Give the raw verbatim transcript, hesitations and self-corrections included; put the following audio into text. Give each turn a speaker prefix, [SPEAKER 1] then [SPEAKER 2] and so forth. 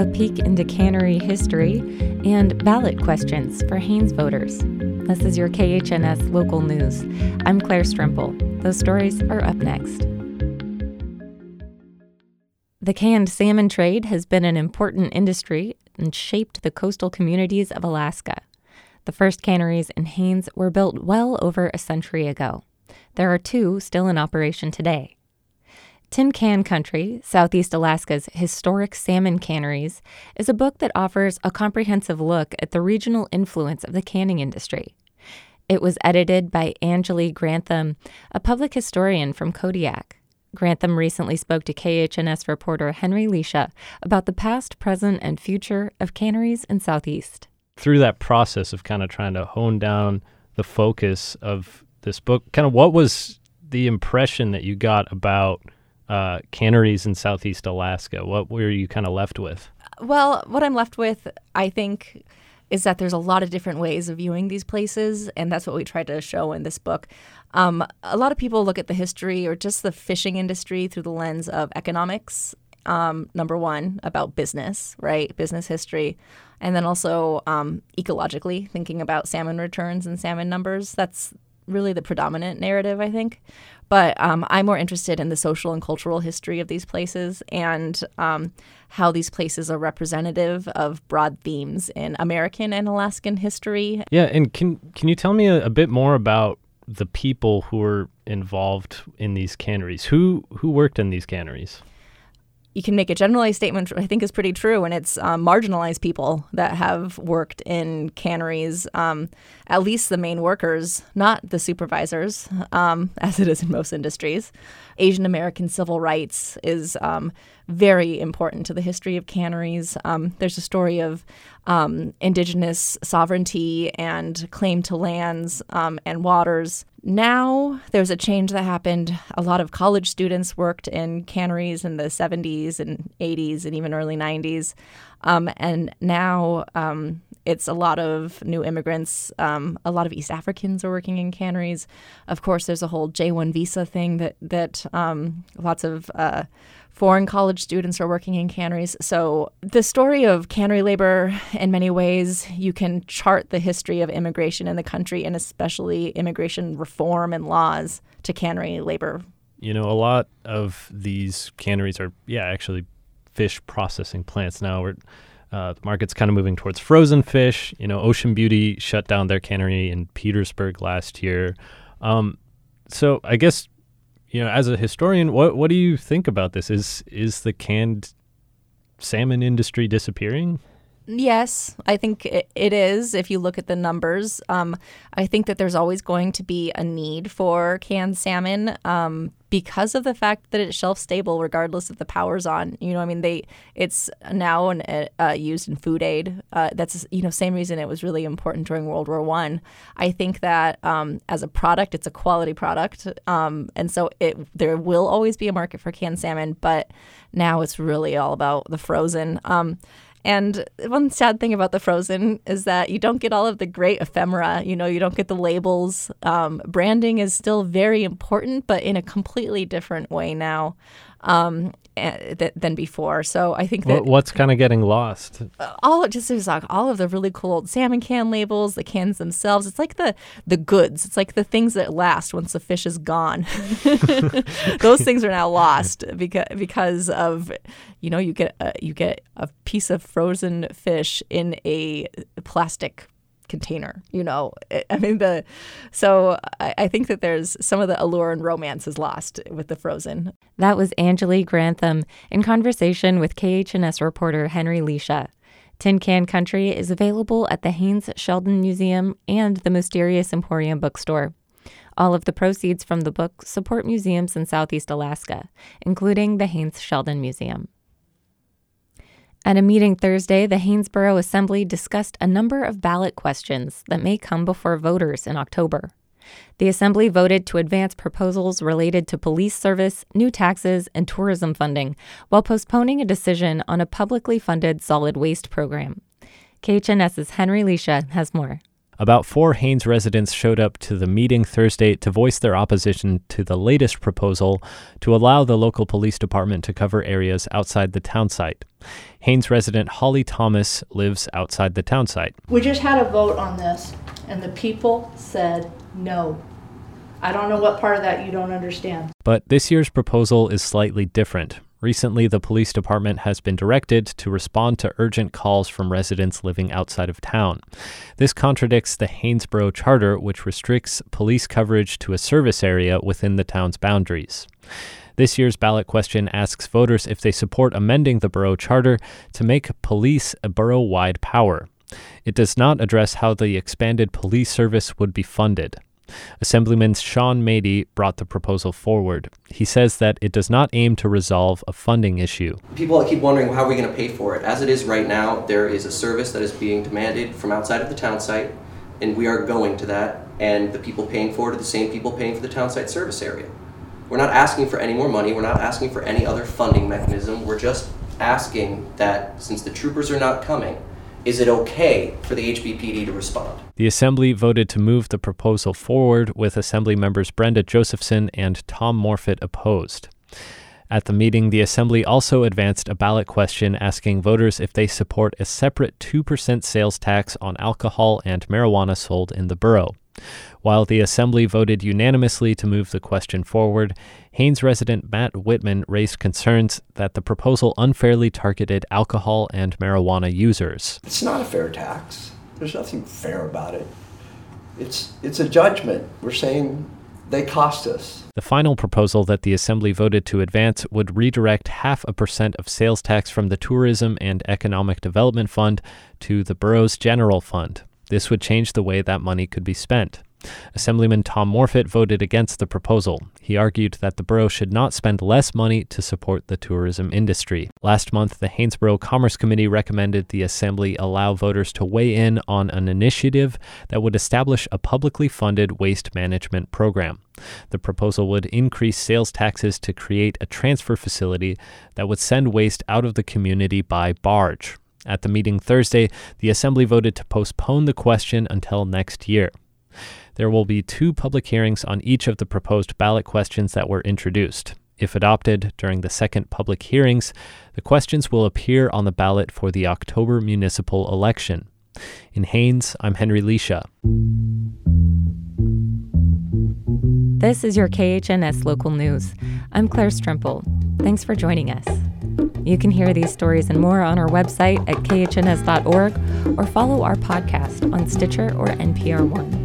[SPEAKER 1] a peek into cannery history, and ballot questions for Haines voters. This is your K H N S Local News. I'm Claire Strimple. Those stories are up next. The canned salmon trade has been an important industry and shaped the coastal communities of Alaska. The first canneries in Haines were built well over a century ago. There are two still in operation today. Tin Can Country, Southeast Alaska's historic salmon canneries, is a book that offers a comprehensive look at the regional influence of the canning industry. It was edited by Anjali Grantham, a public historian from Kodiak. Grantham recently spoke to K H N S reporter Henry Lisha about the past, present, and future of canneries in Southeast.
[SPEAKER 2] Through that process of kind of trying to hone down the focus of this book, kind of what was the impression that you got about uh, canneries in Southeast Alaska? What were you kind of left with?
[SPEAKER 3] Well, what I'm left with, I think, is that there's a lot of different ways of viewing these places, and that's what we tried to show in this book. Um, a lot of people look at the history or just the fishing industry through the lens of economics, um, number one, about business, right? Business history. And then also um, ecologically, thinking about salmon returns and salmon numbers. That's really the predominant narrative, I think. But um, I'm more interested in the social and cultural history of these places and um, how these places are representative of broad themes in American and Alaskan history.
[SPEAKER 2] Yeah, and can can you tell me a, a bit more about the people who were involved in these canneries? Who who worked in these canneries?
[SPEAKER 3] You can make a generalized statement, I think is pretty true, and it's um, marginalized people that have worked in canneries, um, at least the main workers, not the supervisors, um, as it is in most industries. Asian American civil rights is um, very important to the history of canneries. Um, there's a story of um, indigenous sovereignty and claim to lands um, and waters. Now there's a change that happened. A lot of college students worked in canneries in the seventies and eighties and even early nineties. Um, and now um, it's a lot of new immigrants. Um, a lot of East Africans are working in canneries. Of course, there's a whole J one visa thing that, that um, lots of uh, foreign college students are working in canneries. So the story of cannery labor, in many ways, you can chart the history of immigration in the country and especially immigration reform and laws to cannery labor.
[SPEAKER 2] You know, a lot of these canneries are, yeah, actually fish processing plants now. We're, uh, the market's kind of moving towards frozen fish. You know, Ocean Beauty shut down their cannery in Petersburg last year. Um, so I guess, you know, as a historian, what what do you think about this? Is is the canned salmon industry disappearing?
[SPEAKER 3] Yes, I think it, it is. If you look at the numbers, um, I think that there's always going to be a need for canned salmon um, because of the fact that it's shelf stable, regardless if the power's on. You know, I mean, they it's now an, uh, used in food aid. Uh, that's you know same reason it was really important during World War One. I. I think that um, as a product, it's a quality product, um, and so it there will always be a market for canned salmon. But now it's really all about the frozen. Um, And one sad thing about the frozen is that you don't get all of the great ephemera. You know, you don't get the labels. Um, branding is still very important, but in a completely different way now um, th- than before. So I think that
[SPEAKER 2] what's kind of getting lost?
[SPEAKER 3] All just there's like all of the really cool old salmon can labels, the cans themselves. It's like the the goods. It's like the things that last once the fish is gone. Those things are now lost because because of you know you get a, you get a piece of frozen fish in a plastic container, you know. I mean, the so I, I think that there's some of the allure and romance is lost with the frozen.
[SPEAKER 1] That was Anjali Grantham in conversation with K H N S reporter Henry Lisha. Tin Can Country is available at the Haines Sheldon Museum and the Mysterious Emporium bookstore. All of the proceeds from the book support museums in Southeast Alaska, including the Haines Sheldon Museum. At a meeting Thursday, the Haynesboro Assembly discussed a number of ballot questions that may come before voters in October. The Assembly voted to advance proposals related to police service, new taxes, and tourism funding, while postponing a decision on a publicly funded solid waste program. K H N S's Henry Lisha has more.
[SPEAKER 2] About four Haines residents showed up to the meeting Thursday to voice their opposition to the latest proposal to allow the local police department to cover areas outside the town site. Haines resident Holly Thomas lives outside the town site.
[SPEAKER 4] We just had a vote on this, and the people said no. I don't know what part of that you don't understand.
[SPEAKER 2] But this year's proposal is slightly different. Recently, the police department has been directed to respond to urgent calls from residents living outside of town. This contradicts the Haynesboro Charter, which restricts police coverage to a service area within the town's boundaries. This year's ballot question asks voters if they support amending the borough charter to make police a borough-wide power. It does not address how the expanded police service would be funded. Assemblyman Sean Mady brought the proposal forward. He says that it does not aim to resolve a funding issue.
[SPEAKER 5] People keep wondering how are we going to pay for it. As it is right now, there is a service that is being demanded from outside of the town site, and we are going to that, and the people paying for it are the same people paying for the town site service area. We're not asking for any more money. We're not asking for any other funding mechanism. We're just asking that since the troopers are not coming, is it okay for the H B P D to respond?
[SPEAKER 2] The Assembly voted to move the proposal forward, with Assembly members Brenda Josephson and Tom Morfitt opposed. At the meeting, the Assembly also advanced a ballot question asking voters if they support a separate two percent sales tax on alcohol and marijuana sold in the borough. While the Assembly voted unanimously to move the question forward, Haines resident Matt Whitman raised concerns that the proposal unfairly targeted alcohol and marijuana users.
[SPEAKER 6] It's not a fair tax. There's nothing fair about it. It's it's a judgment. We're saying they cost us.
[SPEAKER 2] The final proposal that the Assembly voted to advance would redirect half a percent of sales tax from the Tourism and Economic Development Fund to the borough's general fund. This would change the way that money could be spent. Assemblyman Tom Morfitt voted against the proposal. He argued that the borough should not spend less money to support the tourism industry. Last month, the Haynesboro Commerce Committee recommended the Assembly allow voters to weigh in on an initiative that would establish a publicly funded waste management program. The proposal would increase sales taxes to create a transfer facility that would send waste out of the community by barge. At the meeting Thursday, the Assembly voted to postpone the question until next year. There will be two public hearings on each of the proposed ballot questions that were introduced. If adopted during the second public hearings, the questions will appear on the ballot for the October municipal election. In Haines, I'm Henry Leisha.
[SPEAKER 1] This is your K H N S Local News. I'm Claire Strimple. Thanks for joining us. You can hear these stories and more on our website at K H N S dot org or follow our podcast on Stitcher or N P R One.